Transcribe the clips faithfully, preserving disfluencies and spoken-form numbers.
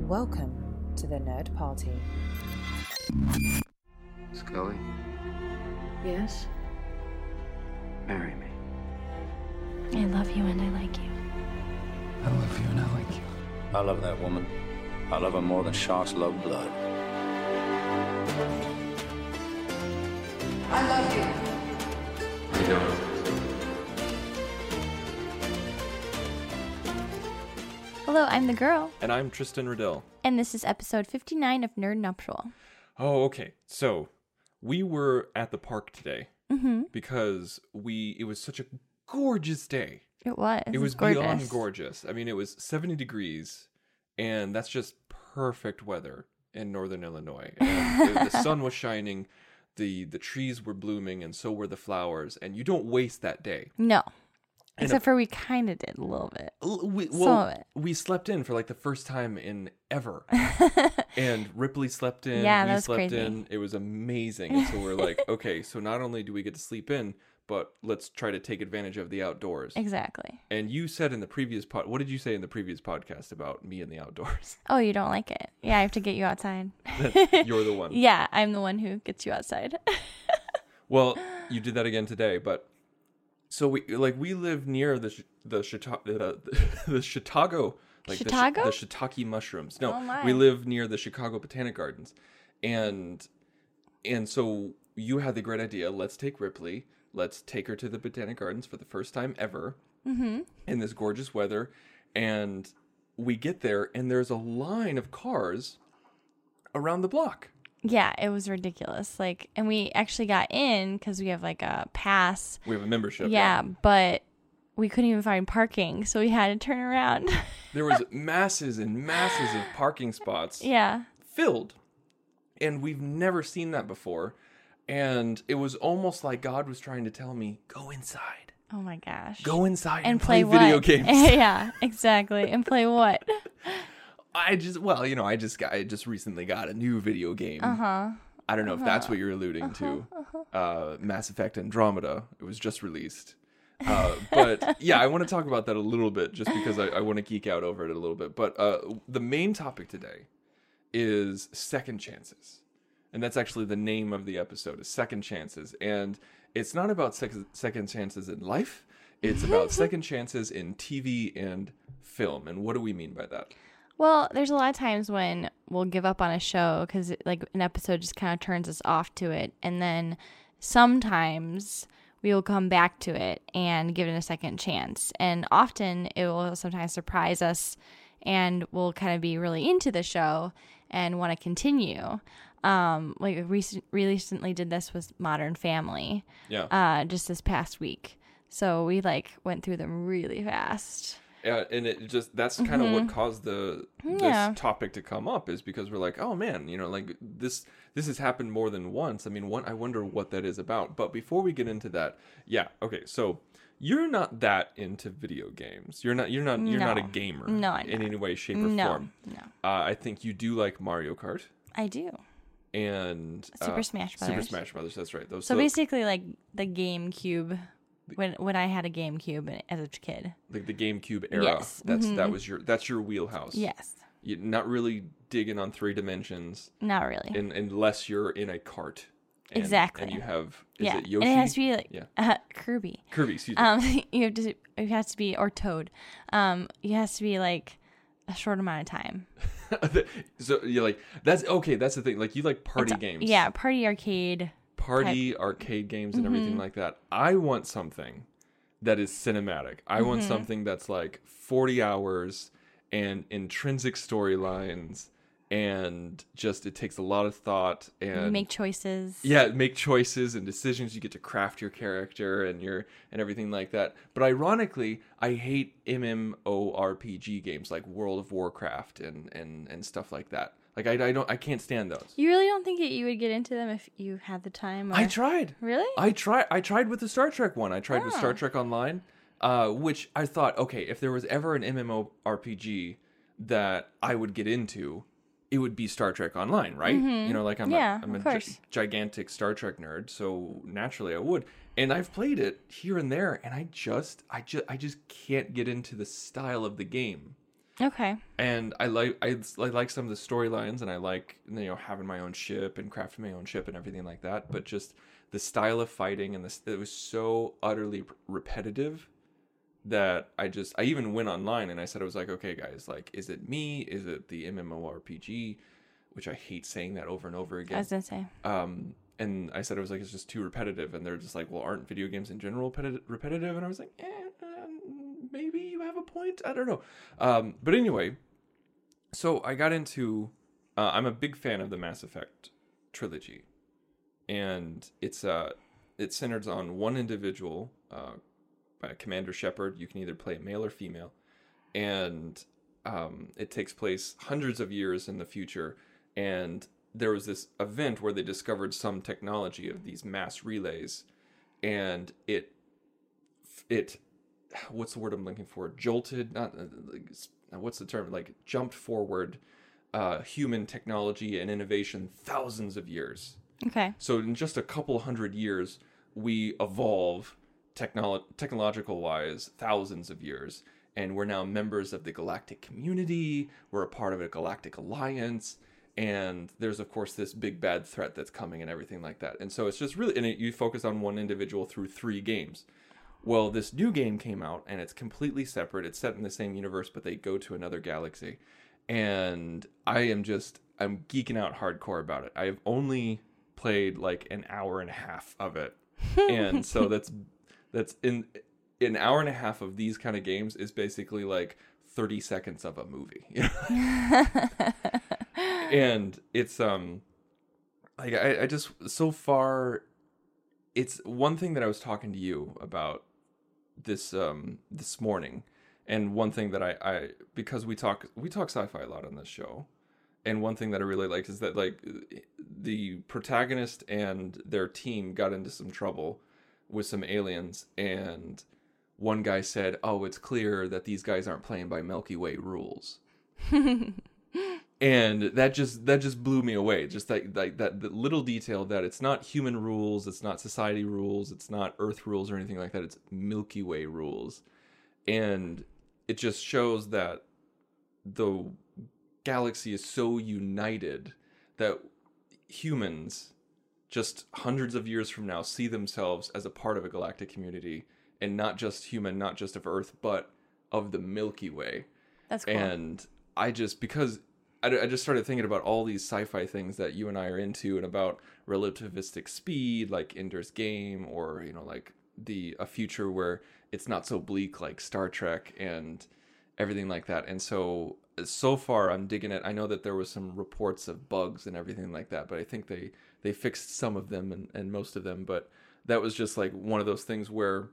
Welcome to the Nerd Party. Scully? Yes? Marry me. I love you and I like you. I love you and I like you. I love that woman. I love her more than sharks love blood. I love you. You don't. Hello, I'm the girl, And I'm Tristan Riddell. and this is episode fifty-nine of Nerd Nuptial. Oh, okay. So we were at the park today Mm-hmm. because we it was such a gorgeous day. It was. It was gorgeous. beyond gorgeous. I mean, it was seventy degrees, and that's just perfect weather in northern Illinois. And the, the sun was shining, the the trees were blooming, and so were the flowers. And you don't waste that day. No. And Except a- for we kind of did a little bit. L- We, Some well, of it. we slept in for like the first time in ever. And Ripley slept in. Yeah, we that was slept crazy. in. It was amazing. And so we're like, okay, so not only do we get to sleep in, but let's try to take advantage of the outdoors. Exactly. And you said in the previous pod, what did you say in the previous podcast about me and the outdoors? Oh, you don't like it? Yeah, I have to get you outside. You're the one. Yeah, I'm the one who gets you outside. Well, you did that again today, but so we like we live near the sh- the Chita- the, the Chicago like Chicago? the, sh- the shiitake mushrooms. No, Oh my. we live near the Chicago Botanic Gardens, and and so you had the great idea. Let's take Ripley. Let's take her to the Botanic Gardens for the first time ever Mm-hmm. in this gorgeous weather, and we get there, and there's a line of cars around the block. Yeah, it was ridiculous. Like, and we actually got in because we have like a pass. We have a membership. Yeah, but we couldn't even find parking, so we had to turn around. There was masses and masses of parking spots. Yeah. Filled, and we've never seen that before, and it was almost like God was trying to tell me, go inside, Oh my gosh. go inside and, and play, play, video what? games. Yeah, exactly. And play what? I just well you know I just got I just recently got a new video game. Uh-huh. I don't know if that's what you're alluding to. Uh, Mass Effect Andromeda. It was just released. Uh, but yeah, I want to talk about that a little bit just because I, I want to geek out over it a little bit. But uh, the main topic today is second chances. And that's actually the name of the episode is Second Chances. And it's not about sec- second chances in life. It's about second chances in T V and film. And what do we mean by that? Well, there's a lot of times when we'll give up on a show because like an episode just kind of turns us off to it. And then sometimes we will come back to it and give it a second chance. And often it will sometimes surprise us and we'll kind of be really into the show and want to continue. Um, like we recent, recently did this with Modern Family, Yeah. uh, just this past week. So we like went through them really fast. Yeah, and it just that's kind of what caused the this Yeah. topic to come up is because we're like, oh man, you know, like this this has happened more than once. I mean, one I wonder what that is about. But before we get into that, yeah, okay, so you're not that into video games. You're not. You're not. You're not a No. gamer. No, I'm in not. any way, shape, or No, form. no, Uh, I think you do like Mario Kart I do. and Super uh, Smash Super Brothers. Smash Brothers. That's right. Those So those- basically, like the GameCube, when when I had a GameCube as a kid. like the GameCube era. Yes. That's Mhm. that was your that's your wheelhouse. Yes, You're not really digging on three dimensions. not really. In, unless you're in a cart. And, Exactly. And you have, is yeah, it Yoshi? and it has to be like Yeah. uh, Kirby. Kirby, excuse me. Um, you have to. It has to be or Toad. Um, it has to be like a short amount of time. So you're like, that's, okay, that's the thing. Like, you like party It's- games. Yeah, party arcade. Party arcade games and everything Mm-hmm. like that. I want something that is cinematic. I want Mm-hmm. something that's like forty hours and intrinsic storylines and just, it takes a lot of thought and You make choices. yeah, make choices and decisions. You get to craft your character and your and everything like that. But ironically, I hate MMORPG games like World of Warcraft and and, and stuff like that. Like I, I don't I can't stand those. You really don't think that you would get into them if you had the time? Or... I tried. Really? I tried. I tried with the Star Trek one. I tried with Oh. Star Trek Online, uh, which I thought, okay, if there was ever an MMORPG that I would get into, it would be Star Trek Online, right? You know, like I'm Yeah, a, I'm of a gi- course. gigantic Star Trek nerd, so naturally I would. And I've played it here and there, and I just, I just, I just can't get into the style of the game. Okay. And I like I, I like some of the storylines, and I like, you know, having my own ship and crafting my own ship and everything like that. But just the style of fighting and this, it was so utterly repetitive that I just I even went online and I said, I was like, okay guys, like, is it me? Is it the MMORPG? Which I hate saying that over and over again. I was gonna say. Um, and I said, I was like, it's just too repetitive. And they're just like, well, aren't video games in general repeti- repetitive? And I was like, eh, um, maybe you have a point. I don't know. Um, but anyway, so I got into, uh, I'm a big fan of the Mass Effect trilogy. And it's, uh, it centers on one individual, uh, by Commander Shepard. You can either play male or female. And um, it takes place hundreds of years in the future. And there was this event where they discovered some technology of these mass relays, and it, it, what's the word I'm looking for? Jolted, not, what's the term? Like jumped forward, uh, human technology and innovation thousands of years. Okay. So in just a couple hundred years, we evolve technolo- technological wise thousands of years. And we're now members of the galactic community. We're a part of a galactic alliance. And there's, of course, this big bad threat that's coming and everything like that. And so it's just really, and it, you focus on one individual through three games. Well, this new game came out, and it's completely separate. It's set in the same universe, but they go to another galaxy. And I am just, I'm geeking out hardcore about it. I've only played like an hour and a half of it. And so that's, that's in, an hour and a half of these kind of games is basically like thirty seconds of a movie. You know? And it's, um, like, I, I just, so far, it's one thing that I was talking to you about this, um, this morning. And one thing that I, I, because we talk, we talk sci-fi a lot on this show. And one thing that I really liked is that, like, the protagonist and their team got into some trouble with some aliens, and one guy said, oh, it's clear that these guys aren't playing by Milky Way rules. And that just that just blew me away. Just like, like that the little detail that it's not human rules, it's not society rules, it's not Earth rules or anything like that. It's Milky Way rules. And it just shows that the galaxy is so united that humans, just hundreds of years from now, see themselves as a part of a galactic community. And not just human, not just of Earth, but of the Milky Way. That's cool. And I just, because I, I just started thinking about all these sci-fi things that you and I are into, and about relativistic speed, like Ender's Game, or, you know, like the a future where it's not so bleak like Star Trek and everything like that. And so, so far I'm digging it. I know that there was some reports of bugs and everything like that, but I think they, they fixed some of them and, and most of them. But that was just like one of those things where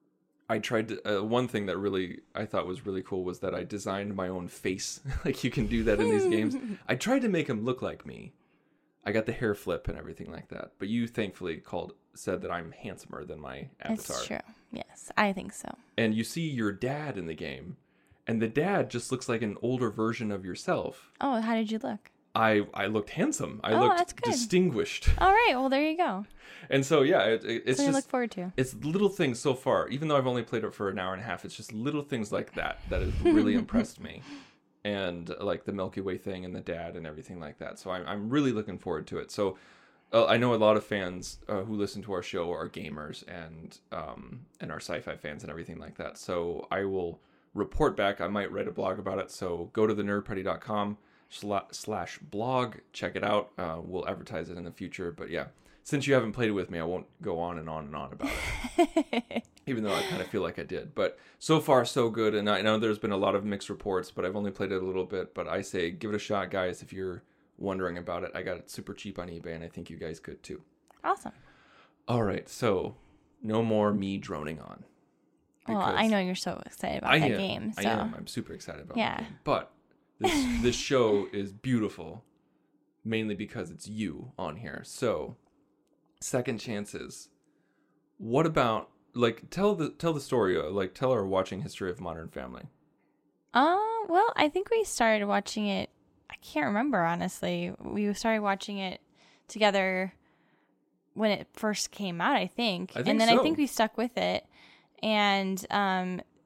I tried to, uh, one thing that really, I thought was really cool was that I designed my own face. Like, you can do that in these games. I tried to make him look like me. I got the hair flip and everything like that. But you thankfully called, said that I'm handsomer than my avatar. It's true. Yes, I think so. And you see your dad in the game, and the dad just looks like an older version of yourself. Oh, how did you look? I, I looked handsome. I Oh, looked that's good. distinguished. All right, well, there you go. And so, yeah, it, it, it's Something to just, look forward to. it's little things so far. Even though I've only played it for an hour and a half, it's just little things like that that have really impressed me. And uh, like the Milky Way thing and the dad and everything like that. So I'm, I'm really looking forward to it. So uh, I know a lot of fans uh, who listen to our show are gamers and um, and are sci-fi fans and everything like that. So I will report back. I might write a blog about it. So go to the nerd party dot com slash blog. Check it out. Uh, we'll advertise it in the future. But yeah, since you haven't played it with me, I won't go on and on and on about it. Even though I kind of feel like I did. But so far, so good. And I know there's been a lot of mixed reports, but I've only played it a little bit. But I say give it a shot, guys, if you're wondering about it. I got it super cheap on eBay, and I think you guys could too. Awesome. All right, so no more me droning on. Well, I know you're so excited about I that am, game. So. I am. I'm super excited about Yeah. that game. But this, this show is beautiful, mainly because it's you on here. So, second chances. What about... Like, tell the tell the story, uh, like, tell our watching history of Modern Family. Uh, well, I think we started watching it, I can't remember, honestly. We started watching it together when it first came out, I think. I think and then so. I think we stuck with it. And um,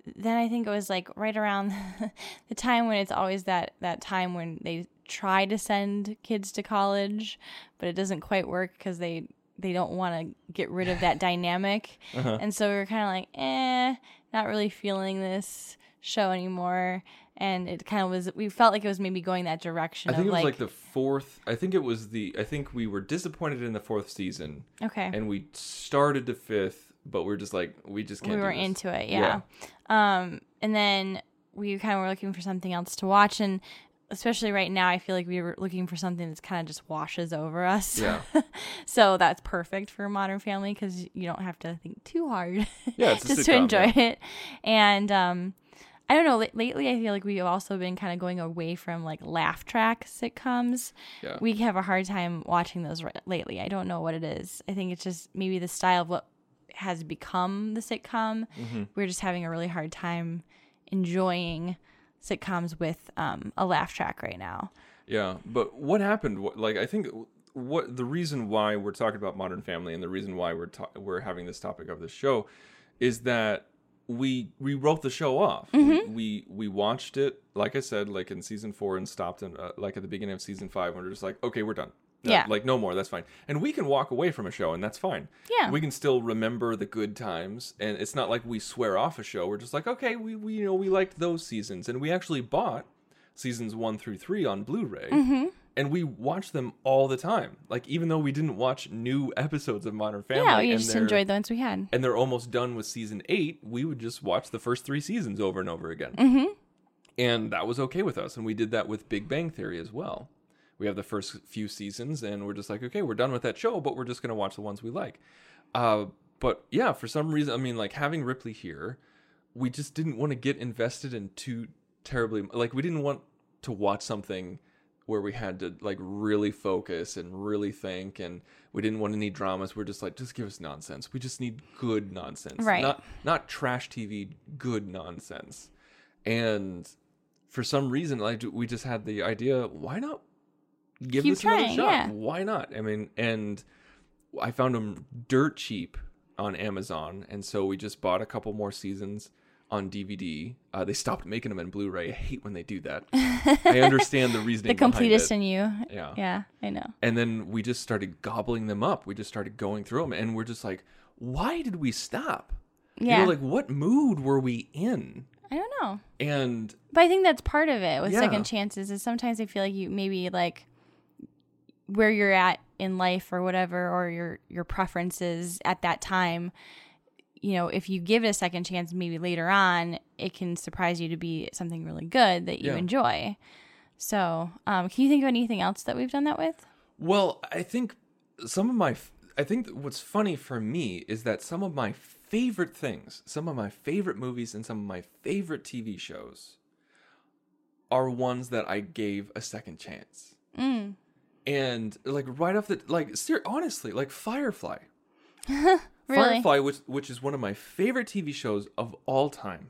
then I think it was like right around the time when it's always that, that time when they try to send kids to college, but it doesn't quite work because they, they don't want to get rid of that dynamic. Uh-huh. And so we were kind of like, eh, not really feeling this show anymore. And it kind of was, we felt like it was maybe going that direction. I think of it was like, like the fourth, I think it was the, I think we were disappointed in the fourth season. Okay. And we started to fifth, but we're just like, we just can't we do were this. into it. Yeah. yeah. Um, and then we kind of were looking for something else to watch. And especially right now, I feel like we were looking for something that's kind of just washes over us. Yeah. So that's perfect for Modern Family because you don't have to think too hard. Yeah, it's a just to sitcom, enjoy yeah. it. And um, I don't know. L- lately, I feel like we've also been kind of going away from like laugh track sitcoms. Yeah. We have a hard time watching those r- lately. I don't know what it is. I think it's just maybe the style of what has become the sitcom. Mm-hmm. We're just having a really hard time enjoying sitcoms with um, a laugh track right now. Yeah, but what happened? What, like, I think what the reason why we're talking about Modern Family and the reason why we're ta- we're having this topic of this show is that we we wrote the show off. Mm-hmm. We, we we watched it, like I said, like in season four, and stopped in uh, like at the beginning of season five, and we're just like, okay, we're done. No, Yeah. Like, no more, that's fine. And we can walk away from a show, and that's fine. Yeah. We can still remember the good times, and it's not like we swear off a show. We're just like, okay, we, we you know, we liked those seasons, and we actually bought seasons one through three on Blu-ray, Mm-hmm. and we watched them all the time. Like, even though we didn't watch new episodes of Modern Family. Yeah, we and just they're- enjoyed the ones we had. and they're almost done with season eight, we would just watch the first three seasons over and over again. Mm-hmm. And that was okay with us. And we did that with Big Bang Theory as well. We have the first few seasons, and we're just like, okay, we're done with that show, but we're just going to watch the ones we like. Uh, but yeah, for some reason, I mean, like having Ripley here, we just didn't want to get invested in too terribly. Like, we didn't want to watch something where we had to like really focus and really think, and we didn't want any dramas. We're just like, just give us nonsense. We just need good nonsense, Right. Not not trash T V, good nonsense. And for some reason, like we just had the idea, why not give Keep this another trying, shot? yeah. Why not? I mean, and I found them dirt cheap on Amazon, and so we just bought a couple more seasons on D V D. Uh, they stopped making them in Blu-ray. I hate when they do that. I understand the reasoning The completist behind in it. you. Yeah. Yeah, I know. And then we just started gobbling them up. We just started going through them, and we're just like, why did we stop? Yeah. You know, like, what mood were we in? I don't know. And But I think that's part of it with Yeah. second chances is sometimes I feel like you maybe like where you're at in life or whatever, or your, your preferences at that time, you know, if you give it a second chance, maybe later on, it can surprise you to be something really good that you Yeah. enjoy. So, um, can you think of anything else that we've done that with? Well, I think some of my, I think what's funny for me is that some of my favorite things, some of my favorite movies and some of my favorite T V shows are ones that I gave a second chance. Mm. And like right off the, like, ser- honestly, like Firefly. Really? Firefly, which which is one of my favorite T V shows of all time,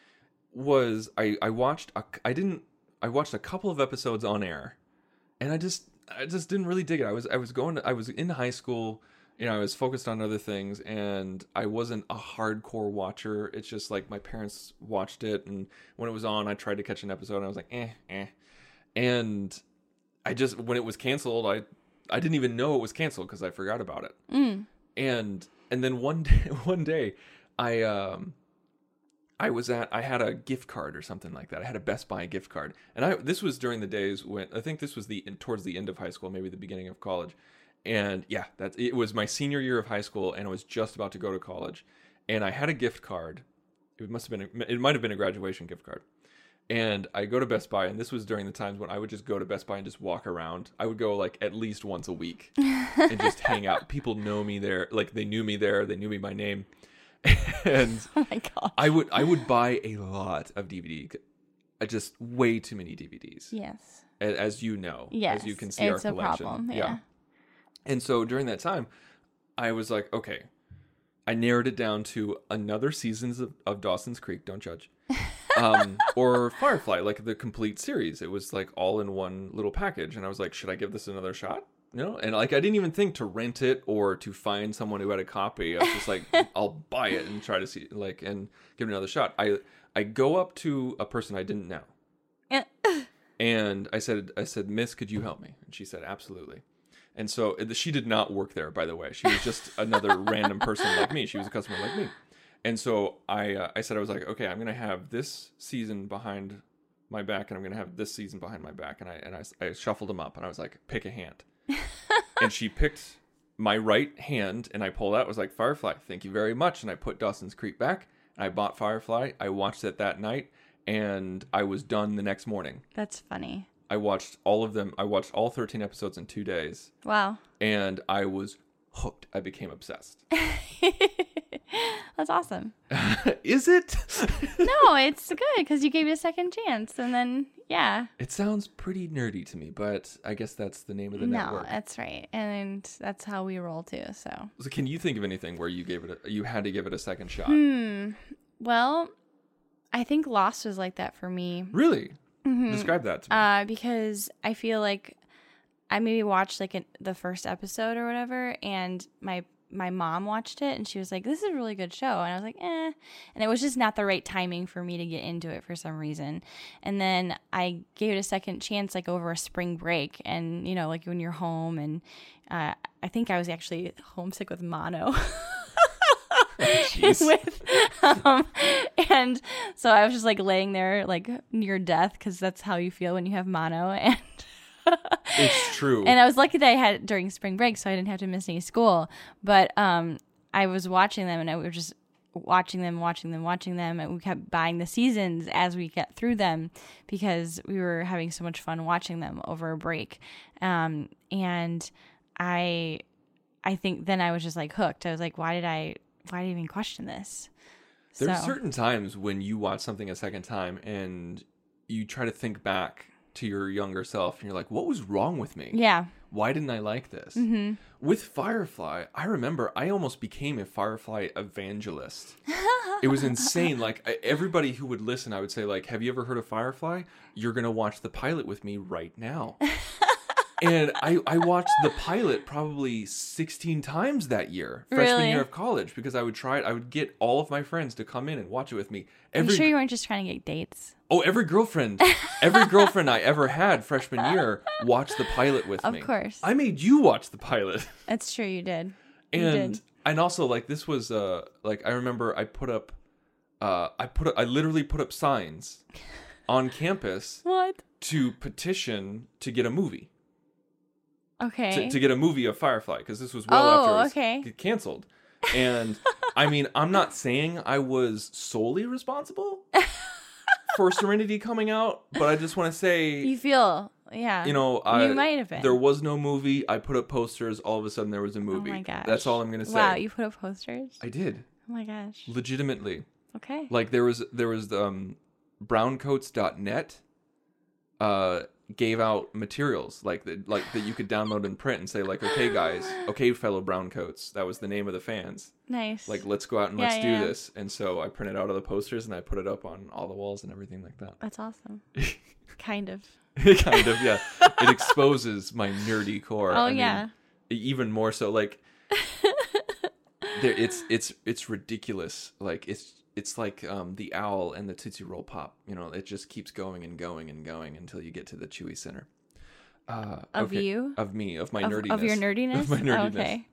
was I I watched a, I didn't I watched a couple of episodes on air, and I just I just didn't really dig it. I was I was going to, I was in high school, you know, I was focused on other things, and I wasn't a hardcore watcher. It's just like my parents watched it, and when it was on, I tried to catch an episode, and I was like, eh, eh, and I just when it was canceled, I I didn't even know it was canceled because I forgot about it. Mm. And and then one day, one day, I um, I was at I had a gift card or something like that. I had a Best Buy gift card, and I this was during the days when I think this was the towards the end of high school, maybe the beginning of college. And yeah, that it was my senior year of high school, and I was just about to go to college, and I had a gift card. It must have been a, it might have been a graduation gift card. And I go to Best Buy, and this was during the times when I would just go to Best Buy and just walk around. I would go like at least once a week and just hang out. People know me there, like they knew me there, they knew me by name, and Oh my god. I would I would buy a lot of D V D, uh, just way too many D V Ds, Yes. a- as you know, Yes. as you can see it's our a collection. problem. Yeah. And so during that time, I was like, okay, I narrowed it down to another seasons of, of Dawson's Creek. Don't judge. um, or Firefly, like the complete series. It was like all in one little package. And I was like, should I give this another shot? You know, and like I didn't even think to rent it or to find someone who had a copy. I was just like, I'll buy it and try to see, like, and give it another shot. I I go up to a person I didn't know, and I said, I said, Miss, could you help me? And she said, absolutely. And so she did not work there, by the way. She was just another random person like me. She was a customer like me. And so I uh, I said, I was like, okay, I'm gonna have this season behind my back, and I'm gonna have this season behind my back, and I and I, I shuffled them up, and I was like, pick a hand. And she picked my right hand, and I pulled out. I was like, Firefly, thank you very much. And I put Dawson's Creek back, and I bought Firefly. I watched it that night, and I was done the next morning. That's funny. I watched all of them. I watched all thirteen episodes in two days. Wow. And I was hooked. I became obsessed. That's awesome. Is it? No, it's good because you gave it a second chance, and then yeah. It sounds pretty nerdy to me, but I guess that's the name of the no, network. No, that's right, and that's how we roll too. So. So, can you think of anything where you gave it? A, you had to give it a second shot? Hmm. Well, I think Lost was like that for me. Really? Mm-hmm. Describe that to me. Uh, because I feel like I maybe watched like an, the first episode or whatever, and my my mom watched it, and she was like, "This is a really good show," and I was like, "Eh," and it was just not the right timing for me to get into it for some reason. And then I gave it a second chance, like over a spring break, and you know, like when you're home, and uh, I think I was actually homesick with mono. with um, and so I was just like laying there like near death because that's how you feel when you have mono, and it's true. And I was lucky that I had it during spring break, so I didn't have to miss any school. But um, I was watching them, and I was just watching them, watching them, watching them, and we kept buying the seasons as we get through them because we were having so much fun watching them over a break. Um, and I, I think then I was just like hooked. I was like, why did I? Why did I even question this? There's so. certain times when you watch something a second time and you try to think back to your younger self and you're like, what was wrong with me? Yeah. Why didn't I like this? Mm-hmm. With Firefly, I remember I almost became a Firefly evangelist. It was insane. Like I, everybody who would listen, I would say like, have you ever heard of Firefly? You're going to watch the pilot with me right now. And I, I watched the pilot probably sixteen times that year, freshman really? year of college, because I would try it. I would get all of my friends to come in and watch it with me. Every, Are you sure you weren't just trying to get dates? Oh, every girlfriend, every girlfriend I ever had freshman year watched the pilot with of me. Of course. I made you watch the pilot. That's true, you did. You and did. and also like this was uh like I remember I put up, uh I put up, I literally put up signs on campus. What? To petition to get a movie. Okay. To, to get a movie of Firefly, because this was well oh, after it was okay. canceled. And I mean, I'm not saying I was solely responsible for Serenity coming out, but I just want to say, you feel, yeah, you know, I, you might have been. There was no movie. I put up posters. All of a sudden, there was a movie. Oh my gosh. That's all I'm gonna say. Wow, you put up posters? I did. Oh my gosh. Legitimately. Okay. Like there was there was um, browncoats dot net. Uh. Gave out materials like that, like that you could download and print and say like, okay, guys, okay, fellow browncoats, that was the name of the fans. Nice. Like, let's go out and yeah, let's yeah. do this. And so I printed out all the posters and I put it up on all the walls and everything like that. That's awesome. Kind of. Kind of, yeah. It exposes my nerdy core. Oh I yeah. Mean, even more so, like, there, it's it's it's ridiculous. Like it's. It's like um, the owl and the Tootsie Roll Pop. You know, it just keeps going and going and going until you get to the Chewy Center. Uh, of okay. you? Of me, of my of, nerdiness. Of your nerdiness? Of my nerdiness. Okay.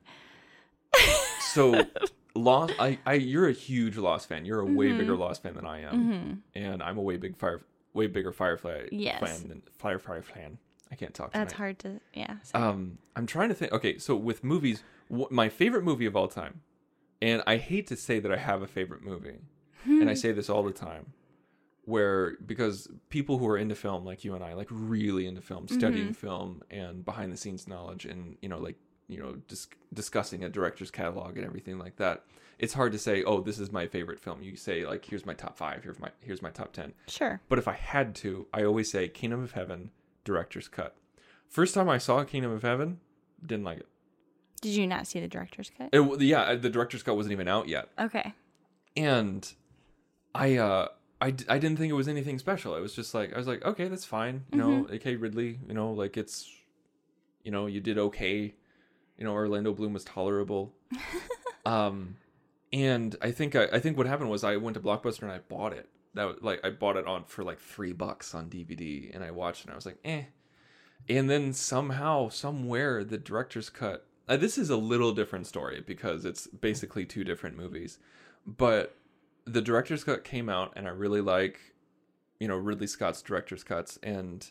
So, Lost, I, I, you're a huge Lost fan. You're a mm-hmm. way bigger Lost fan than I am. Mm-hmm. And I'm a way big fire, way bigger Firefly yes. fan than Firefly fan. I can't talk tonight. That's hard to, yeah. Sorry. Um, I'm trying to think. Okay, so with movies, w- my favorite movie of all time, and I hate to say that I have a favorite movie, and I say this all the time, where because people who are into film like you and I, like really into film, studying mm-hmm. film and behind the scenes knowledge, and you know, like you know, dis- discussing a director's catalog and everything like that. It's hard to say, oh, this is my favorite film. You say like, here's my top five, here's my here's my top ten. Sure. But if I had to, I always say Kingdom of Heaven, director's cut. First time I saw Kingdom of Heaven, didn't like it. Did you not see the director's cut? It, yeah, the director's cut wasn't even out yet. Okay. And I, uh, I, I didn't think it was anything special. It was just like, I was like, okay, that's fine. You know, mm-hmm. A K Ridley, you know, like it's, you know, you did okay. You know, Orlando Bloom was tolerable. um, and I think I, I think what happened was I went to Blockbuster and I bought it. That was, like I bought it on for like three bucks on D V D, and I watched it and I was like, eh. And then somehow, somewhere, the director's cut. Uh, this is a little different story because it's basically two different movies, but the director's cut came out, and I really like, you know, Ridley Scott's director's cuts, and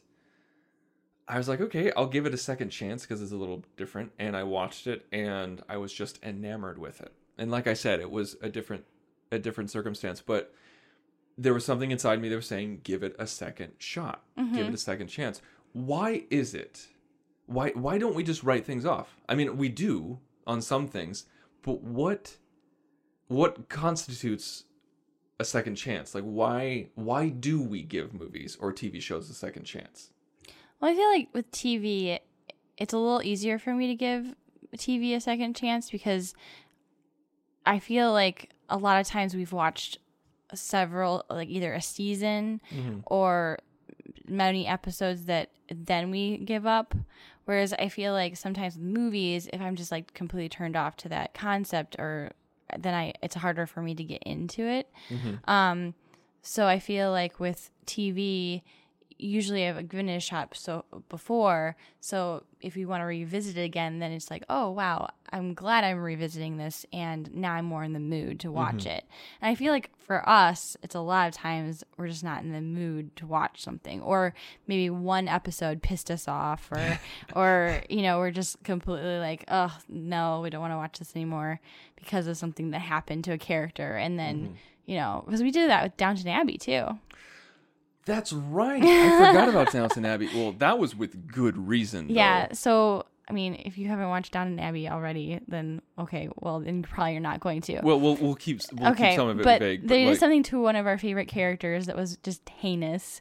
I was like, okay, I'll give it a second chance because it's a little different. And I watched it, and I was just enamored with it. And like I said, it was a different, a different circumstance, but there was something inside me that was saying, give it a second shot, Mm-hmm. give it a second chance. Why is it? Why why don't we just write things off? I mean, we do on some things, but what what constitutes a second chance? Like, why why do we give movies or T V shows a second chance? Well, I feel like with T V, it's a little easier for me to give T V a second chance because I feel like a lot of times we've watched several, like either a season Mm-hmm. or many episodes that then we give up. Whereas I feel like sometimes with movies, if I'm just like completely turned off to that concept, or then I it's harder for me to get into it. Mm-hmm. Um, so I feel like with T V, usually I've given it a shot so before. So if we want to revisit it again, then it's like, oh wow, I'm glad I'm revisiting this, and now I'm more in the mood to watch Mm-hmm. it. And I feel like for us, it's a lot of times we're just not in the mood to watch something, or maybe one episode pissed us off, or or you know, we're just completely like, oh no, we don't want to watch this anymore because of something that happened to a character, and then. Mm-hmm. You know, because we did that with Downton Abbey too. That's right. I forgot about Downton Abbey. Well, that was with good reason. Though. Yeah. So, I mean, if you haven't watched Downton Abbey already, then okay, well, then probably you're not going to. Well, we'll we'll keep we'll okay, keep some of it but vague. there but is like, something to one of our favorite characters that was just heinous,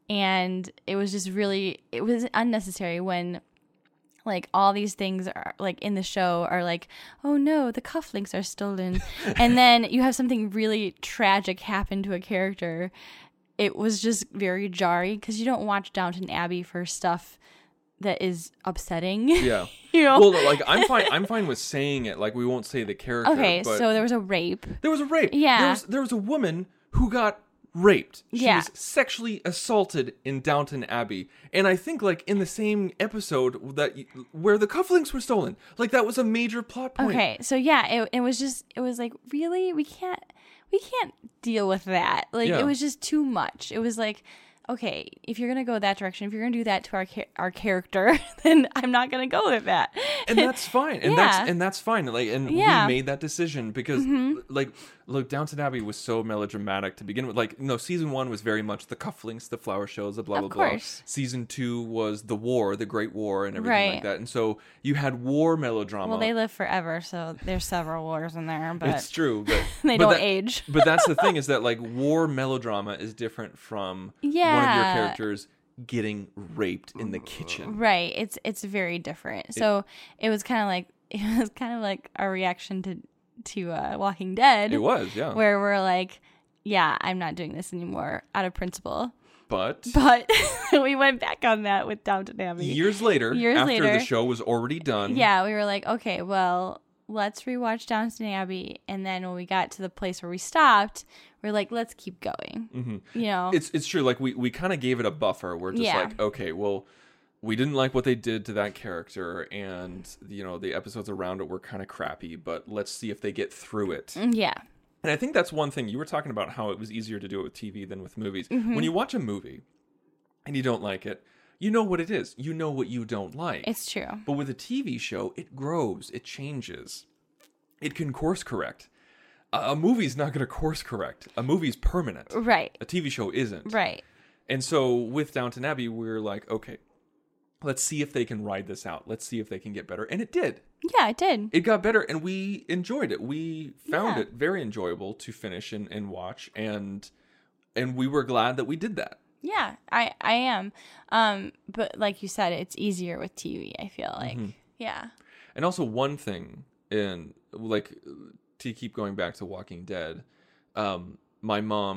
and it was just really it was unnecessary when. Like all these things are like in the show are like, oh no, the cufflinks are stolen. And then you have something really tragic happen to a character. It was just very jarring because you don't watch Downton Abbey for stuff that is upsetting. Yeah. You know? Well, like I'm fine. I'm fine with saying it. Like we won't say the character. Okay, but so there was a rape. there was a rape. Yeah. There was, there was a woman who got raped. She Yeah. was sexually assaulted in Downton Abbey, and I think like in the same episode that y- where the cufflinks were stolen. Like that was a major plot point. Okay, so yeah, it it was just it was like really we can't we can't deal with that. Like Yeah. it was just too much. It was like, okay, if you're gonna go that direction, if you're gonna do that to our cha- our character, then I'm not gonna go with that. And that's fine. And Yeah. that's and that's fine. Like and Yeah. we made that decision because like look, Downton Abbey was so melodramatic to begin with. Like no, season one was very much the cufflinks, the flower shows, the blah Of blah course. blah. Season two was the war, the Great War, and everything Right. like that. And so you had war melodrama. Well, they live forever, so there's several wars in there, but It's true, but they but don't that- age. But that's the thing is that like war melodrama is different from one of your Yeah. characters getting raped in the kitchen. Right. It's it's very different. So it was kind of like it was kind of like our reaction to to uh, Walking Dead. It was, yeah. Where we're like, yeah, I'm not doing this anymore out of principle. But But we went back on that with Downton Abbey. years later, Years after later. the show was already done, Yeah, we were like, okay, well, let's rewatch Downton Abbey, and then when we got to the place where we stopped, we're like, let's keep going. Mm-hmm. You know, it's it's true. Like we, we kind of gave it a buffer. We're just Yeah. like, okay, well, we didn't like what they did to that character, and you know the episodes around it were kind of crappy. But let's see if they get through it. yeah, And I think that's one thing you were talking about how it was easier to do it with T V than with movies. Mm-hmm. When you watch a movie and you don't like it, you know what it is. You know what you don't like. it's true. But with a T V show, it grows, it changes, it can course correct. A, a movie's not going to course correct. A movie's permanent. Right, A T V show isn't. right. And so with Downton Abbey, we were like, okay, let's see if they can ride this out. Let's see if they can get better. And it did. Yeah, it did. It got better, and we enjoyed it. We found Yeah. it very enjoyable to finish and, and watch, and and we were glad that we did that. Yeah, I I am. Um, but like you said, it's easier with T V. I feel like, Mm-hmm. yeah, And also one thing, and like to keep going back to Walking Dead, um, my mom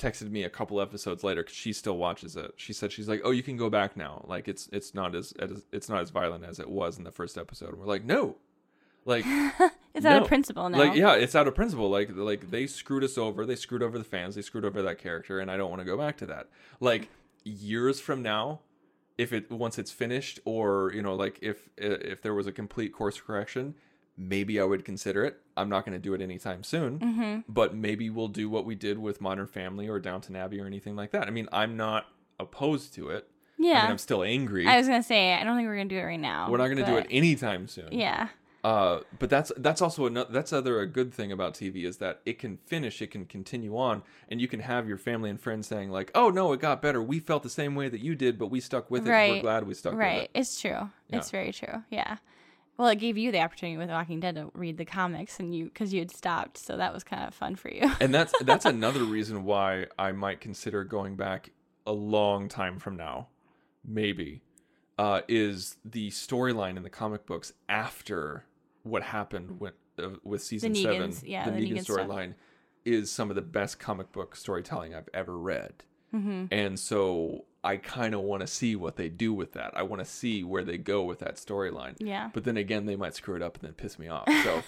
texted me a couple episodes later because she still watches it. She said she's like, "Oh, you can go back now. Like it's it's not as, as it's not as violent as it was in the first episode." And we're like, "No, like It's no. out of principle now. Like yeah, it's out of principle. Like like they screwed us over. They screwed over the fans. They screwed over that character, and I don't want to go back to that. Like years from now, if it once it's finished, or you know, like if if there was a complete course correction." Maybe I would consider it. I'm not going to do it anytime soon, Mm-hmm. but maybe we'll do what we did with Modern Family or Downton Abbey or anything like that. I mean, I'm not opposed to it. Yeah. I mean, I'm still angry. I was going to say, I don't think we're going to do it right now. We're not going to do but- it anytime soon. Yeah. Uh, but that's that's also another that's other a good thing about T V is that it can finish, it can continue on, and you can have your family and friends saying like, "Oh no, it got better. We felt the same way that you did, but we stuck with it. Right. We're glad we stuck Right. with it." It's true. Yeah. It's very true. Yeah. Well, it gave you the opportunity with Walking Dead to read the comics, and you because you had stopped, so that was kind of fun for you. And that's that's another reason why I might consider going back a long time from now, maybe, uh, is the storyline in the comic books after what happened with uh, with season The seven. Negans, yeah, the, the Negan Negan stuff. storyline is some of the best comic book storytelling I've ever read, Mm-hmm. and so I kind of want to see what they do with that. I want to see where they go with that storyline. Yeah. But then again, they might screw it up and then piss me off. So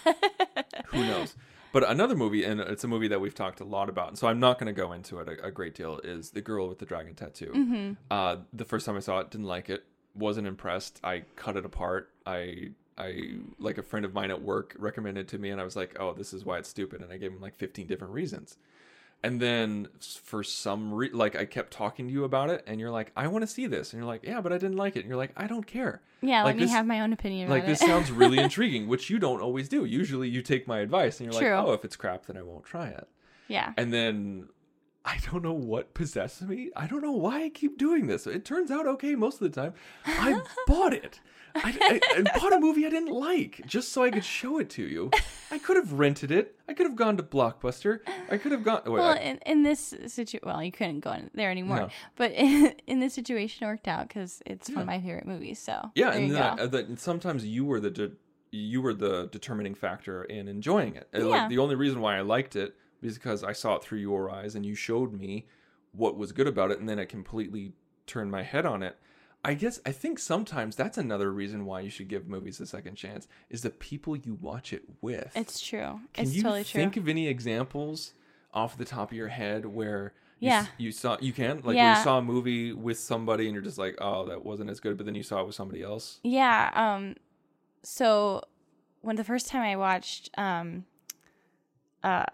who knows? But another movie, and it's a movie that we've talked a lot about, and so I'm not going to go into it a, a great deal, is The Girl with the Dragon Tattoo. Mm-hmm. Uh, the first time I saw it, didn't like it, wasn't impressed. I cut it apart. I, I like a friend of mine at work recommended it to me, and I was like, oh, this is why it's stupid. And I gave him like fifteen different reasons. And then for some reason, like I kept talking to you about it, and you're like, I want to see this. And you're like, yeah, but I didn't like it. And you're like, I don't care. Yeah, like let me this, have my own opinion about like it. this sounds really intriguing, which you don't always do. Usually you take my advice and you're True. like, oh, if it's crap, then I won't try it. Yeah. And then I don't know what possesses me. I don't know why I keep doing this. It turns out okay most of the time. I bought it. I, I, I bought a movie I didn't like just so I could show it to you. I could have rented it. I could have gone to Blockbuster. I could have gone. Wait, Well, I, in, in this situation, well, you couldn't go in there anymore. No. But in, in this situation, it worked out because it's one Yeah. of my favorite movies. So yeah, there and you then go. I, that, sometimes you were the de- you were the determining factor in enjoying it. And, Yeah. Like the only reason why I liked it was because I saw it through your eyes, and you showed me what was good about it, and then I completely turned my head on it. I guess I think sometimes that's another reason why you should give movies a second chance is the people you watch it with. It's true. Can it's you totally true. think of any examples off the top of your head where you, Yeah. s- you saw you can like where Yeah. you saw a movie with somebody and you're just like, oh, that wasn't as good, but then you saw it with somebody else? Yeah. Um. So when the first time I watched um, uh,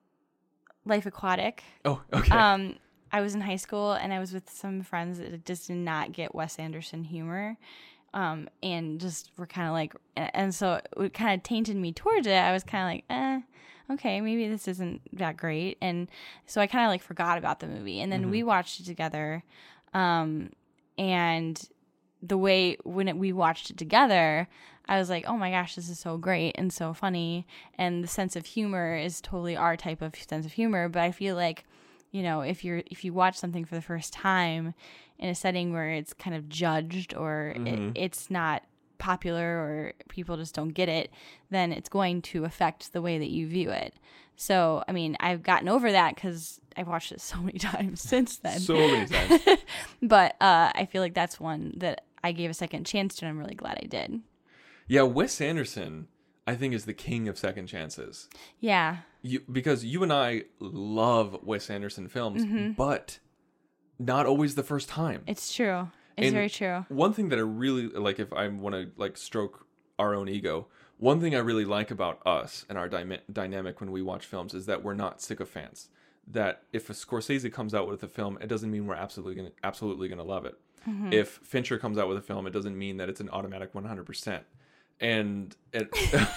Life Aquatic, Oh, okay. um, I was in high school and I was with some friends that just did not get Wes Anderson humor, um, and just were kind of like, and so it kind of tainted me towards it. I was kind of like, eh, okay, maybe this isn't that great, and so I kind of like forgot about the movie, and then Mm-hmm. we watched it together, um, and the way when it, we watched it together, I was like, oh my gosh, this is so great and so funny, and the sense of humor is totally our type of sense of humor, but I feel like, you know, if you're if you watch something for the first time in a setting where it's kind of judged or Mhm. it, it's not popular or people just don't get it, then it's going to affect the way that you view it. So, I mean, I've gotten over that because I've watched it so many times since then. So many times. But uh, I feel like that's one that I gave a second chance to, and I'm really glad I did. Yeah, Wes Anderson, I think, is the king of second chances. Yeah. You because you and I love Wes Anderson films, Mm-hmm. but not always the first time. It's true. It's And very true. One thing that I really like, if I want to like stroke our own ego, one thing I really like about us and our dy- dynamic when we watch films is that we're not sycophants. That if a Scorsese comes out with a film, it doesn't mean we're absolutely gonna, absolutely going to love it. Mm-hmm. If Fincher comes out with a film, it doesn't mean that it's an automatic one hundred percent. And it,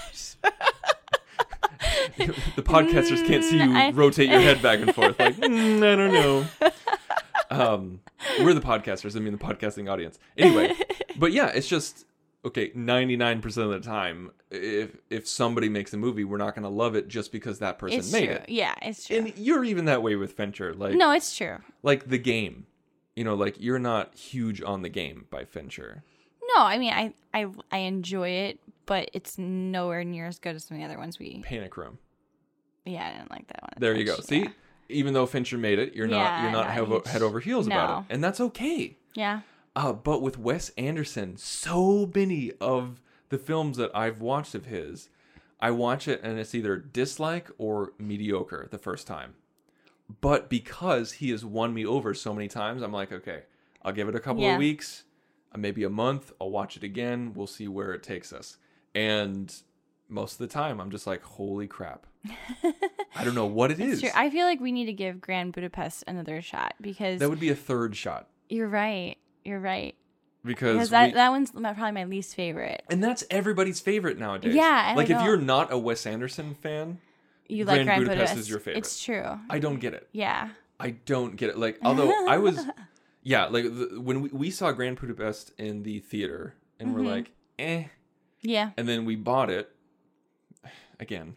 the podcasters can't see you I- rotate your head back and forth like, mm, I don't know. Um, we're the podcasters. I mean, the podcasting audience. Anyway, but yeah, it's just okay. ninety-nine percent of the time, if if somebody makes a movie, we're not going to love it just because that person It's made true. it. Yeah, it's true. And you're even that way with Fincher. Like, No, it's true. like The Game. You know, like you're not huge on The Game by Fincher. No, I mean, I, I, I enjoy it, but it's nowhere near as good as some of the other ones we... Panic Room. Yeah, I didn't like that one. There you go. much. See, Yeah. even though Fincher made it, you're not Yeah, you're not not head, huge. head over heels No. about it, and that's okay. Yeah. Uh, but with Wes Anderson, so many of the films that I've watched of his, I watch it and it's either dislike or mediocre the first time. But because he has won me over so many times, I'm like, okay, I'll give it a couple Yeah. of weeks, uh, maybe a month. I'll watch it again. We'll see where it takes us. And most of the time, I'm just like, holy crap. I don't know what it It's is. true. I feel like we need to give Grand Budapest another shot because That would be a third shot. you're right. You're right. Because Because that, we- that one's my- probably my least favorite. and that's everybody's favorite nowadays. Yeah, and like I if know. you're not a Wes Anderson fan, You Grand like Grand Budapest Budapest. is your favorite. It's true. I don't get it. Yeah. I don't get it. Like, although I was, yeah, like the, when we, we saw Grand Budapest in the theater, and Mm-hmm. we're like, eh, Yeah. and then we bought it again.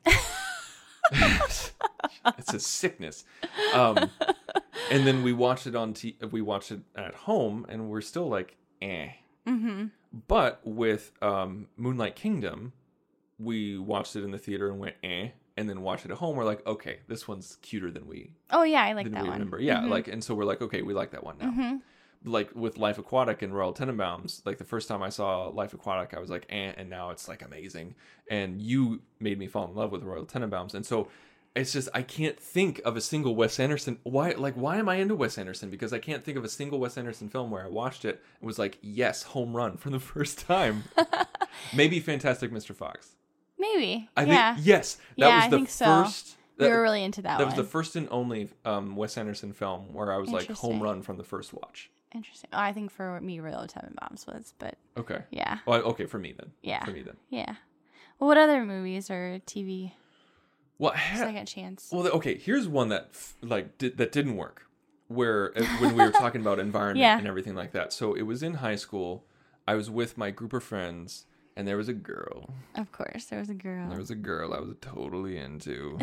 It's a sickness. Um, and then we watched it on t- we watched it at home, and we're still like, eh. Mm-hmm. But with um, Moonlight Kingdom, we watched it in the theater and went, eh. And then watched it at home. We're like, okay, this one's cuter than we Oh yeah, I like than that we one. remember. Yeah, Mhm. like, and so we're like, okay, we like that one now. Mhm. Like with Life Aquatic and Royal Tenenbaums, like the first time I saw Life Aquatic, I was like, eh, and now it's like amazing. And you made me fall in love with Royal Tenenbaums, and so it's just I can't think of a single Wes Anderson. Why, like, why am I into Wes Anderson? Because I can't think of a single Wes Anderson film where I watched it and was like, yes, home run from the first time. Maybe Fantastic Mister Fox. Maybe. I yeah. think yes, that Yeah, was I the think so. first. we that- were really into that, that one. was the first and only um, Wes Anderson film where I was like home Interesting. run from the first watch. Interesting. Oh, I think for me, Royal Tenenbaums was, but Okay. yeah. Well, okay, for me then. Yeah. For me then. Yeah. Well, what other movies or T V Well, I ha- second chance? well, okay. Here's one that f- like did, that didn't work. Where uh, when we were talking about environment Yeah. and everything like that. So it was in high school. I was with my group of friends, and there was a girl. Of course, there was a girl. There was a girl I was totally into,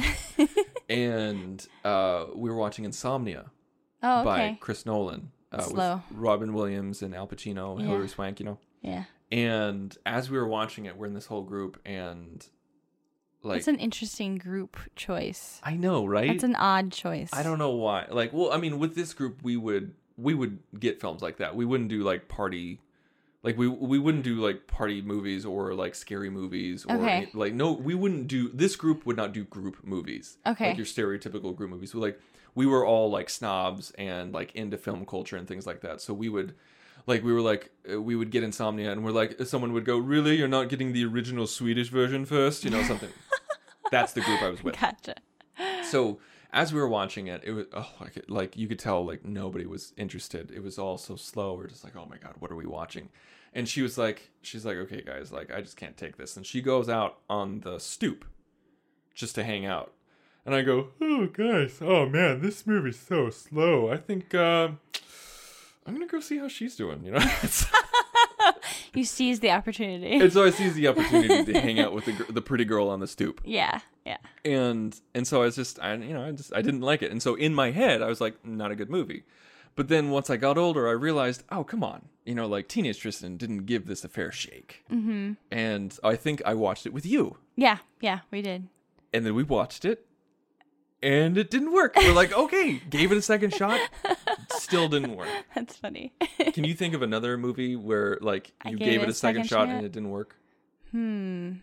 and uh, we were watching Insomnia oh, by okay. Chris Nolan. Uh, Slow. with Robin Williams and Al Pacino, and Yeah. Hilary Swank, you know. Yeah. And as we were watching it, we're in this whole group, and like It's an interesting group choice. I know, right? That's an odd choice. I don't know why. Like, well, I mean, with this group, we would we would get films like that. We wouldn't do like party, like we we wouldn't do like party movies or like scary movies or Okay. any- like no, we wouldn't do. This group would not do group movies. Okay. like your stereotypical group movies. So like we were all like snobs and like into film culture and things like that. So we would. Like, we were like, uh, we would get Insomnia, and we're like, someone would go, really? You're not getting the original Swedish version first? You know, something. That's the group I was with. Gotcha. So, as we were watching it, it was, oh, like, like, you could tell, like, nobody was interested. It was all so slow. We're just like, oh my God, what are we watching? And she was like, she's like, okay, guys, like, I just can't take this. And she goes out on the stoop just to hang out. And I go, oh, guys, oh man, this movie's so slow. I think, uh, I'm going to go see how she's doing, you know? It's- You seized the opportunity. and so I seized the opportunity to hang out with the, gr- the pretty girl on the stoop. yeah. Yeah. And and so I was just, I you know, I just, I didn't like it. And so in my head, I was like, not a good movie. But then once I got older, I realized, oh, come on. You know, like, Teenage Tristan didn't give this a fair shake. Mm-hmm. And I think I watched it with you. Yeah. Yeah. We did. And then we watched it. And it didn't work. We're like, okay, gave it a second shot. Still didn't work. That's funny. Can you think of another movie where, like, I you gave gave it it a a second, second shot shot? and it didn't work? Hmm.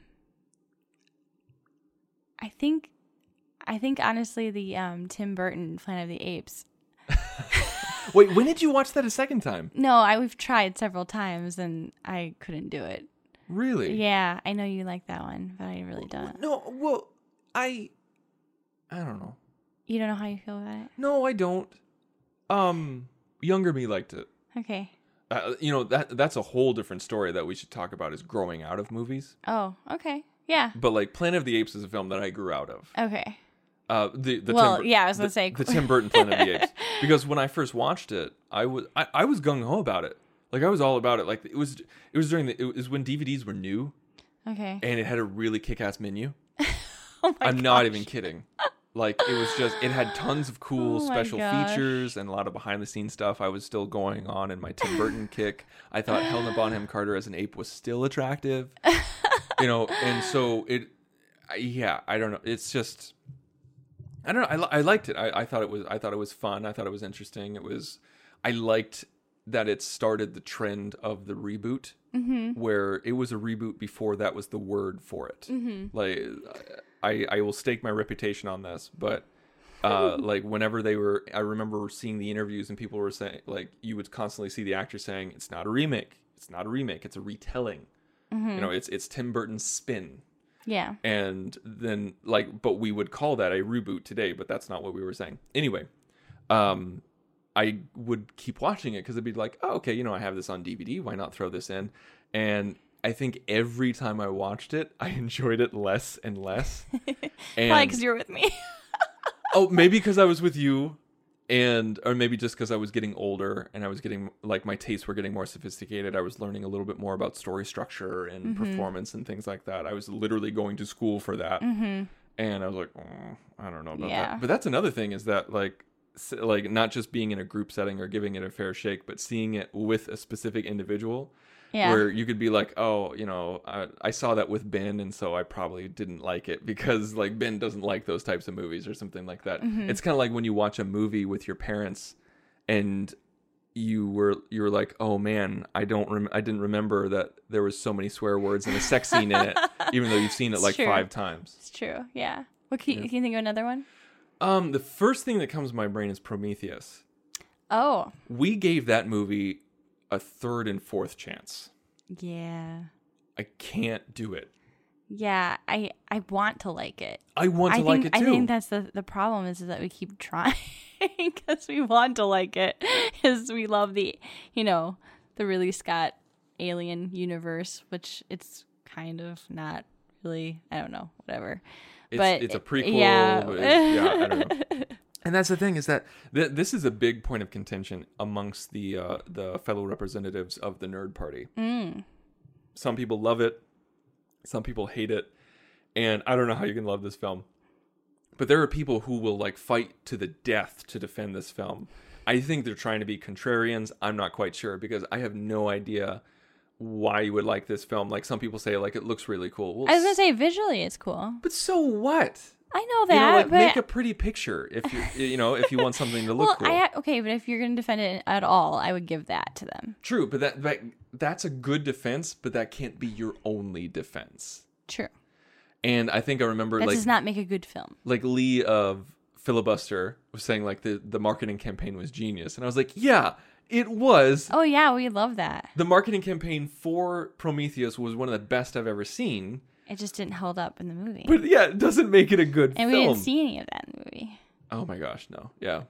I think, I think honestly, the um, Tim Burton Planet of the Apes. Wait, when did you watch that a second time? No, I we've tried several times and I couldn't do it. Really? Yeah, I know you like that one, but I really don't. No, well, I, I don't know. You don't know how you feel about it? No, I don't. Um, younger me liked it. Okay. Uh, you know, that that's a whole different story that we should talk about is growing out of movies. Oh, okay. Yeah. But like Planet of the Apes is a film that I grew out of. Okay. Uh, the the Well, Tim, Bur- yeah, I was gonna the, say- the Tim Burton Planet of the Apes, because when I first watched it, I was I, I was gung ho about it. Like, I was all about it. Like, it was it was during the it was when D V Ds were new, Okay. and it had a really kick ass menu. Oh my I'm not gosh. even kidding. Like, it was just, it had tons of cool Oh my special gosh. features and a lot of behind the scenes stuff. I was still going on in my Tim Burton kick. I thought Helena Bonham Carter as an ape was still attractive, you know, and so it, I- yeah, I don't know. It's just, I don't know. I, li- I liked it. I, I thought it was. I thought it was fun. I thought it was interesting. It was. I liked that it started the trend of the reboot, Mm-hmm. where it was a reboot before that was the word for it. Mm-hmm. Like, I I will stake my reputation on this, but uh, like whenever they were, I remember seeing the interviews and people were saying, like, you would constantly see the actors saying, "It's not a remake. It's not a remake. It's a retelling." Mm-hmm. You know, it's it's Tim Burton's spin. Yeah. And then, like, but we would call that a reboot today, but that's not what we were saying. Anyway, um, I would keep watching it because it'd be like, oh, okay, you know, I have this on D V D. Why not throw this in? And I think every time I watched it, I enjoyed it less and less. And, Probably because you're with me. oh, maybe because I was with you. And, or maybe just because I was getting older and I was getting, like, my tastes were getting more sophisticated. I was learning a little bit more about story structure and Mm-hmm. performance and things like that. I was literally going to school for that. Mm-hmm. And I was like, oh, I don't know about Yeah. that. But that's another thing is that, like, s- like not just being in a group setting or giving it a fair shake, but seeing it with a specific individual. Yeah. Where you could be like, oh, you know, I, I saw that with Ben, and so I probably didn't like it because, like, Ben doesn't like those types of movies or something like that. Mm-hmm. It's kind of like when you watch a movie with your parents, and you were you were like, oh man, I don't rem- I didn't remember that there was so many swear words and a sex scene in it, even though you've seen it It's like true. five times. It's true. Yeah. What can you, Yeah. can you think of another one? Um, the first thing that comes to my brain is Prometheus. Oh. We gave that movie a third and fourth chance. Yeah. I can't do it. Yeah. I I want to like it. I want to I like think it too. I think that's the the problem is that we keep trying because we want to like it. Is we love the you know the Ridley Scott alien universe, which it's kind of not really. I don't know. Whatever. It's, but it's a prequel. Yeah. But it's- yeah, I don't know. And that's the thing is that th- this is a big point of contention amongst the uh, the fellow representatives of the Nerd Party. Mm. Some people love it. Some people hate it. And I don't know how you can love this film. But there are people who will like fight to the death to defend this film. I think they're trying to be contrarians. I'm not quite sure because I have no idea why you would like this film. Like some people say like it looks really cool. Well, I was gonna say visually it's cool. but so what? I know that, You know, like but make a pretty picture if you you know if you want something to look well, cool. I okay, but if you're gonna defend it at all, I would give that to them. True, but that, that that's a good defense, but that can't be your only defense. True. And I think I remember That like does not make a good film. like Lee of Filibuster was saying like the the marketing campaign was genius, and I was like, yeah, it was. Oh yeah, we love that. The marketing campaign for Prometheus was one of the best I've ever seen. It just didn't hold up in the movie. But yeah, it doesn't make it a good and film. we didn't see any of that in the movie. Oh my gosh, no. Yeah.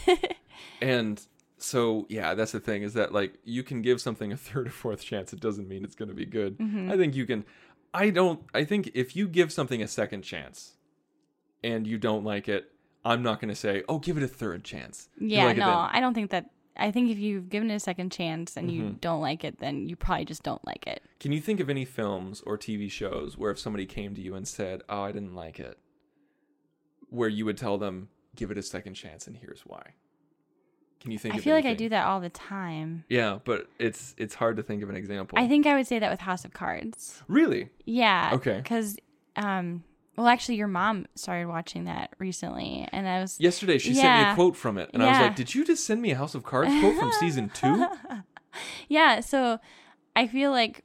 And so, yeah, that's the thing is that like you can give something a third or fourth chance. It doesn't mean it's going to be good. Mm-hmm. I think you can. I don't. I think if you give something a second chance and you don't like it, I'm not going to say, oh, give it a third chance. If you Yeah, like it, no, then- I don't think that. I think if you've given it a second chance and you Mhm. don't like it, then you probably just don't like it. Can you think of any films or T V shows where if somebody came to you and said, oh, I didn't like it, where you would tell them, give it a second chance and here's why? Can you think I of feel like I anything? do that all the time. Yeah, but it's it's hard to think of an example. I think I would say that with House of Cards. Really? Yeah. Okay. Because, um, well, actually, your mom started watching that recently, and I was Yesterday, she sent me Yeah. a quote from it, and I was Yeah. like, did you just send me a House of Cards quote from season two? Yeah, so I feel like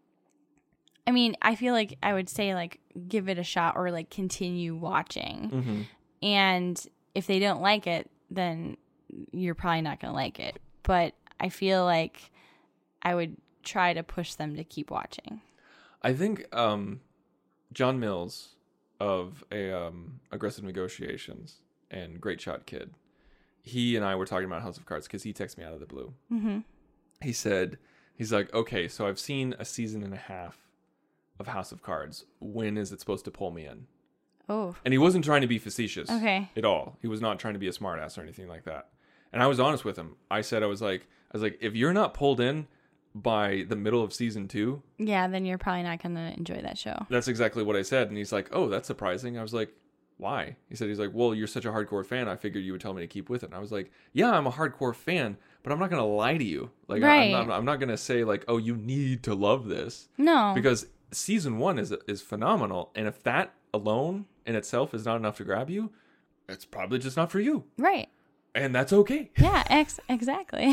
I mean, I feel like I would say like give it a shot or like continue watching. Mm-hmm. And if they don't like it, then you're probably not going to like it. But I feel like I would try to push them to keep watching. I think um, John Mills of a um, Aggressive Negotiations and Great Shot Kid, he and I were talking about House of Cards because he texted me out of the blue. Mm-hmm. He said, he's like, okay, so I've seen a season and a half of House of Cards. When is it supposed to pull me in? Oh. And he wasn't trying to be facetious Okay. at all. He was not trying to be a smartass or anything like that. And I was honest with him. I said, I was like, I was like, if you're not pulled in by the middle of season two, Yeah, then you're probably not going to enjoy that show. that's exactly what I said. And he's like, oh, that's surprising. I was like, why? He said, he's like, well, you're such a hardcore fan. I figured you would tell me to keep with it. And I was like, yeah, I'm a hardcore fan, but I'm not going to lie to you. Like, Right. I'm not, I'm not going to say like, oh, you need to love this. No. Because season one is is phenomenal. And if that alone in itself is not enough to grab you, it's probably just not for you. Right. And that's okay. Yeah, ex- exactly.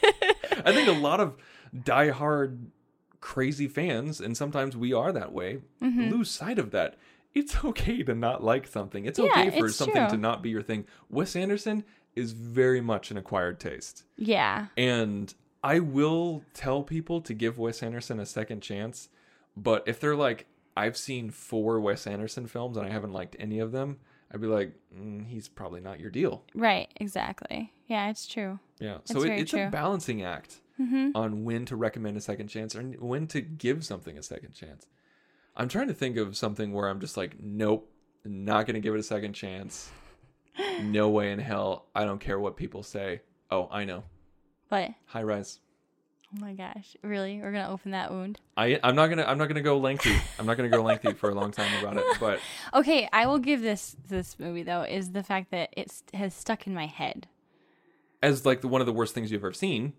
I think a lot of diehard crazy fans, and sometimes we are that way, Mm-hmm. lose sight of that. It's okay to not like something. It's Yeah, okay for it's something true. to not be your thing. Wes Anderson is very much an acquired taste. Yeah. And I will tell people to give Wes Anderson a second chance. But if they're like, I've seen four Wes Anderson films and I haven't liked any of them, I'd be like, mm, he's probably not your deal. Right. Exactly. Yeah, it's true. Yeah. It's So it, very it's true. a balancing act Mm-hmm. on when to recommend a second chance or when to give something a second chance. I'm trying to think of something where I'm just like, nope, not going to give it a second chance. No way in hell. I don't care what people say. Oh, I know. What? High Rise. Oh my gosh! Really? We're gonna open that wound? I I'm not gonna I'm not gonna go lengthy. I'm not gonna go lengthy for a long time about it. But Okay, I will give this this movie though is the fact that it has stuck in my head. as like the one of the worst things you've ever seen.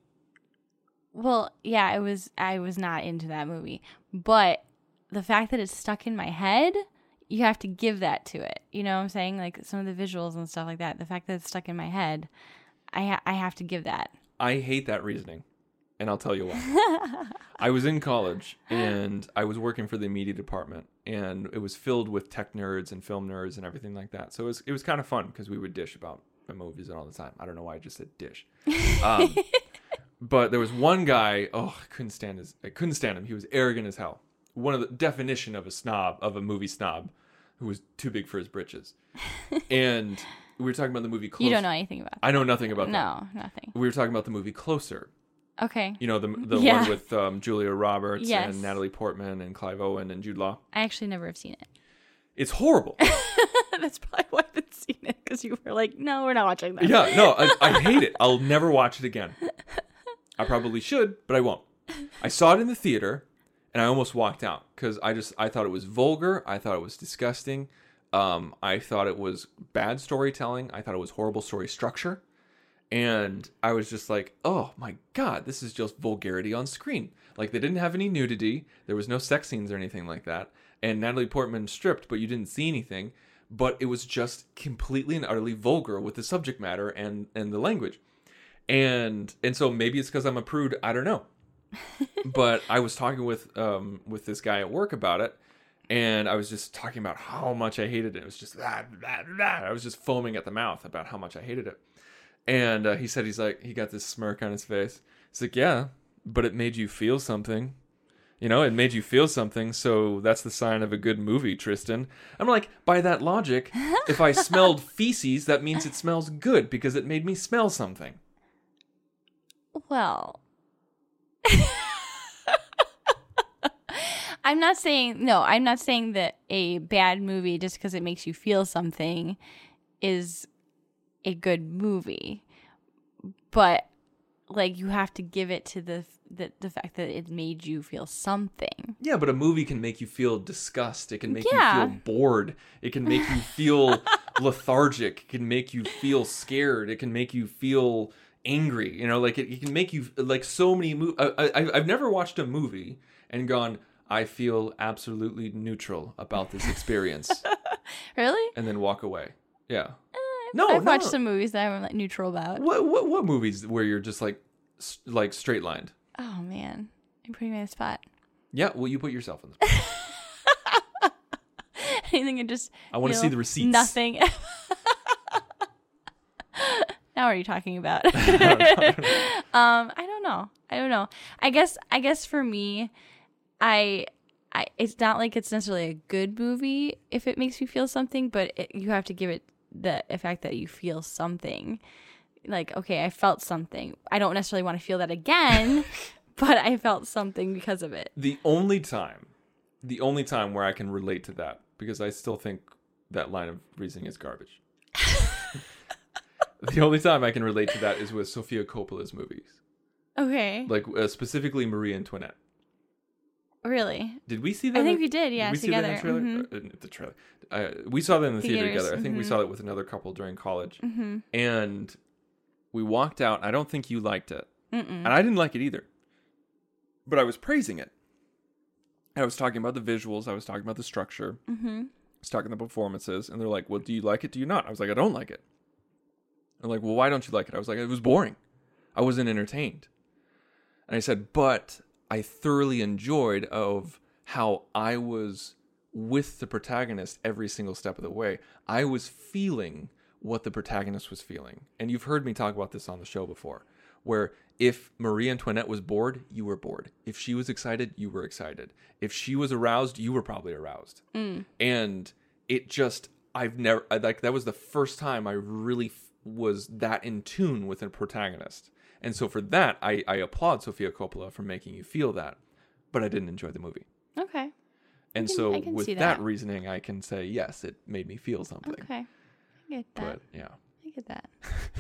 Well, yeah, it was. I was not into that movie, but the fact that it's stuck in my head, you have to give that to it. You know what I'm saying? Like some of the visuals and stuff like that. The fact that it's stuck in my head, I ha- I have to give that. I hate that reasoning, and I'll tell you why. I was in college, and I was working for the media department, and it was filled with tech nerds and film nerds and everything like that. So it was it was kind of fun because we would dish about movies all the time. I don't know why I just said dish. Um, but there was one guy, oh, I couldn't stand his, I couldn't stand him. He was arrogant as hell. One of the definition of a snob, of a movie snob, who was too big for his britches. And we were talking about the movie Closer. You don't know anything about that. I know nothing about that. No, nothing. We were talking about the movie Closer. Okay. You know, the the Yeah. one with um, Julia Roberts Yes. and Natalie Portman and Clive Owen and Jude Law. I actually never have seen it. It's horrible. That's probably why I haven't seen it, because you were like, no, we're not watching that. Yeah, no, I, I hate it. I'll never watch it again. I probably should, but I won't. I saw it in the theater, and I almost walked out because I just I thought it was vulgar. I thought it was disgusting. Um, I thought it was bad storytelling. I thought it was horrible story structure, and I was just like, oh my god, this is just vulgarity on screen. Like they didn't have any nudity. There was no sex scenes or anything like that. And Natalie Portman stripped, but you didn't see anything. But it was just completely and utterly vulgar with the subject matter and, and the language. And and so maybe it's because I'm a prude. I don't know. But I was talking with um with this guy at work about it. And I was just talking about how much I hated it. It was just, blah, blah, blah. I was just foaming at the mouth about how much I hated it. And uh, he said, he's like, he got this smirk on his face. He's like, yeah, but it made you feel something. You know, it made you feel something, so that's the sign of a good movie, Tristan. I'm like, by that logic, if I smelled feces, that means it smells good because it made me smell something. Well, I'm not saying, no, I'm not saying that a bad movie, just because it makes you feel something, is a good movie. But, like, you have to give it to the the, the fact that it made you feel something. Yeah, but a movie can make you feel disgust. It can make Yeah. you feel bored. It can make you feel lethargic. It can make you feel scared. It can make you feel angry. You know, like it, it can make you like so many movies. I, I, I've never watched a movie and gone, I feel absolutely neutral about this experience, Really? and then walk away. Yeah. I've, No, I've no, watched no. some movies that I'm like neutral about. What what what movies where you're just like s- like straight lined? Oh man, you're putting me on the spot. Yeah, well, you put yourself in the spot. Anything and just I want to feel see the receipts. Nothing. Now what are you talking about? um, I don't know. I don't know. I guess I guess for me, I I it's not like it's necessarily a good movie if it makes you feel something, but it, you have to give it the effect that you feel something. Like, okay, I felt something. I don't necessarily want to feel that again, but I felt something because of it. The only time, the only time where I can relate to that, because I still think that line of reasoning is garbage. The only time I can relate to that is with Sofia Coppola's movies, Okay. like uh, specifically Marie Antoinette. Really? Did we see that? I think in- we did, yeah, we see together. that in the trailer? Mhm. Uh, uh, the trailer. Uh, we saw that in the theater Theaters, together. I think we mhm. saw it with another couple during college, Mm-hmm. and we walked out. I don't think you liked it, Mm-mm. and I didn't like it either. But I was praising it. I was talking about the visuals. I was talking about the structure. Mm-hmm. I was talking the performances, and they're like, well, do you like it? Do you not? I was like, I don't like it. They're like, well, why don't you like it? I was like, it was boring. I wasn't entertained. And I said, but I thoroughly enjoyed of how I was with the protagonist every single step of the way. I was feeling what the protagonist was feeling. And you've heard me talk about this on the show before, where if Marie Antoinette was bored, you were bored. If she was excited, you were excited. If she was aroused, you were probably aroused. Mm. And it just, I've never, I, like, that was the first time I really f- was that in tune with a protagonist. And so for that, I, I applaud Sofia Coppola for making you feel that. But I didn't enjoy the movie. Okay. And I can, so I can with see that. that reasoning, I can say, yes, it made me feel something. Okay. I get that. But yeah. I get that.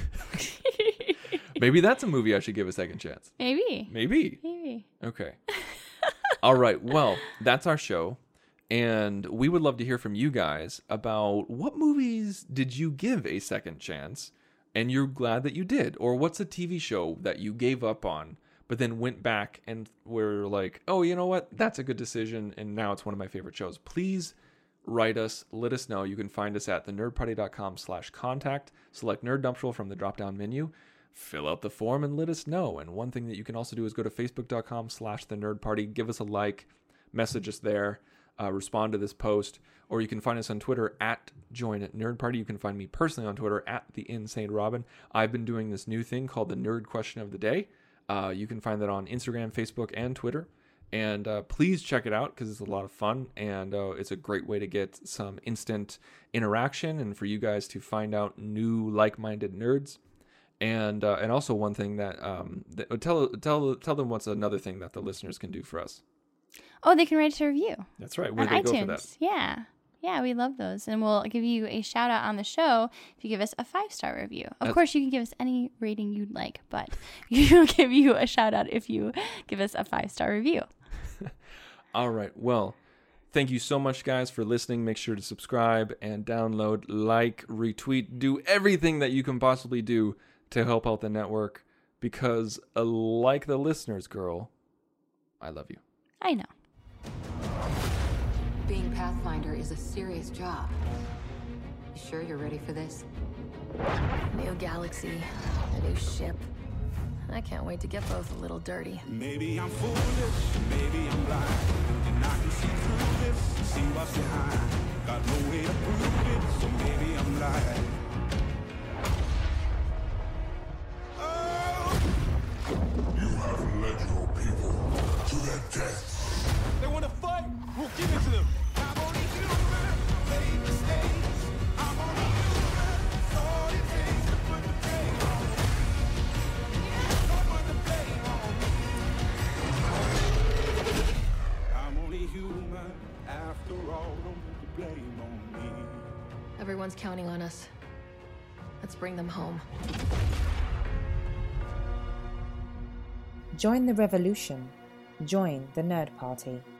Maybe that's a movie I should give a second chance. Maybe. Maybe. Maybe. Okay. All right. Well, that's our show. And we would love to hear from you guys about what movies did you give a second chance and you're glad that you did? Or what's a T V show that you gave up on but then went back and were like, oh, you know what? That's a good decision. And now it's one of my favorite shows. Please write us. Let us know. You can find us at thenerdparty.com slash contact. Select Nerd Nuptial from the drop-down menu. Fill out the form and let us know. And one thing that you can also do is go to facebook.com slash the nerd party. Give us a like. Message us there. Uh, respond to this post. Or you can find us on Twitter at Join at Nerd Party. You can find me personally on Twitter at The Insane Robin. I've been doing this new thing called the Nerd Question of the Day. Uh, you can find that on Instagram, Facebook, and Twitter. And uh, please check it out because it's a lot of fun. And uh, it's a great way to get some instant interaction and for you guys to find out new like-minded nerds. And uh, and also one thing that, um, that tell tell tell them what's another thing that the listeners can do for us. Oh, they can write us a review. That's right. Where on they iTunes. go for that? Yeah. Yeah, we love those. And we'll give you a shout out on the show if you give us a five-star review. Of That's- course, you can give us any rating you'd like, but we'll give you a shout out if you give us a five-star review. All right. Well, thank you so much, guys, for listening. Make sure to subscribe and download, like, retweet, do everything that you can possibly do to help out the network because, uh, like the listeners, girl, I love you. I know. Being Pathfinder is a serious job. You sure you're ready for this? New galaxy, a new ship. I can't wait to get both a little dirty. Maybe I'm foolish, maybe I'm blind, and I can see through this, see what's behind. Got no way to prove it, so maybe I'm lying. Oh! You have led your people to their death. They want to fight, we'll give it to them. I'm only human, made mistakes. I'm only human, it's all it takes to put the blame on me. Don't put the blame on me. I'm only human, after all, don't put the blame on me. Everyone's counting on us. Let's bring them home. Join the revolution. Join the Nerd Party.